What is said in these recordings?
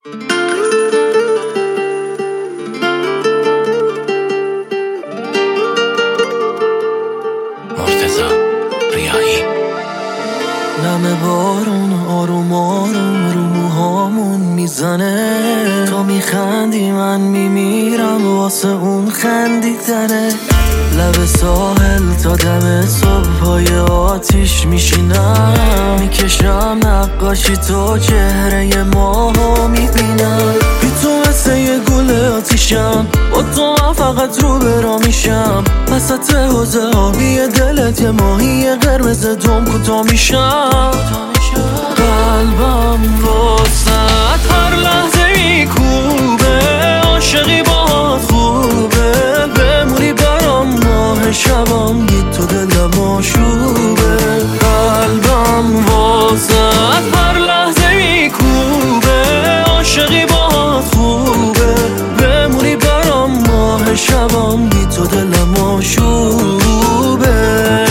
نم بارون آروم آروم رو موهامون میزنه، تا میخندی من میمیرم واسه اون خندیدنه. لب ساحل تا دم صبحای آتیش میشینم، میکشم نقاشی تو چهره ماهو میبینم. بی تو مثل یه گل آتیشم، با تو من فقط رو برا میشم. وسط حوضه آبی دلت یه ماهی قرمز دم کوتا میشم. قلبم واسط هر لحظه میکوبه، عاشقی باهات خوبه. بمونی برام ماه شبام، بی تو دلم آشوبه. قلبم واسط هر لحظه میکوبه، عاشقی باهات خوبه. بمونی برام ماه شبام، بی تو دلم آشوبه.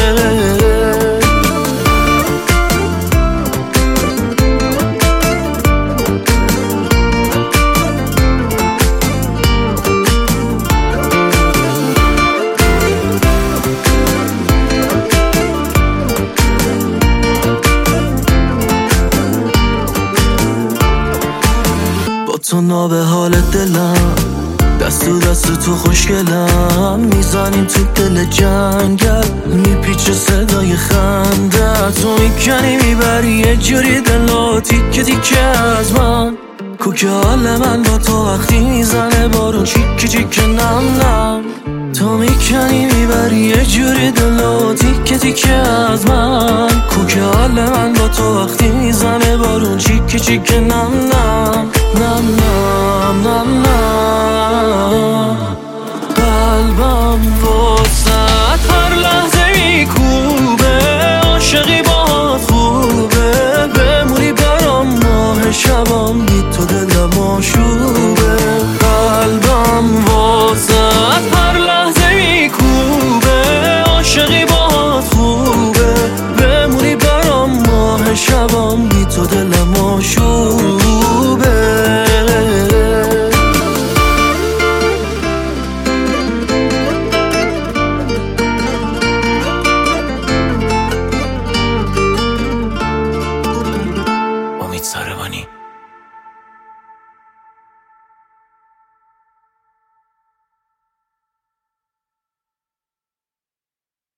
تو ناب حال دلم، دست تو دست تو خوشگلم. میزنیم تو دل جنگل، میپیچه صدای خنده. تو میکنی میبری یه جوری دلو تیکه تیکه از من. کوکه حال من با تو وقتی میزنه بارون چیکه چیکه نم نم. تو میکنی میبری یه جوری دلو تیکه تیکه از من. کوکه حال من با تو وقتی میزنه بارون چیکه چیکه نم نم نم نم نم نم. قلبم واسط هر لحظه میکوبه، عاشقی باهات خوبه. بمونی برام ماه شبام، بی تو دلم آشوبه. قلبم واسط هر لحظه میکوبه، عاشقی باهات خوبه. بمونی برام ماه شبام، بی تو دلم آشوبه.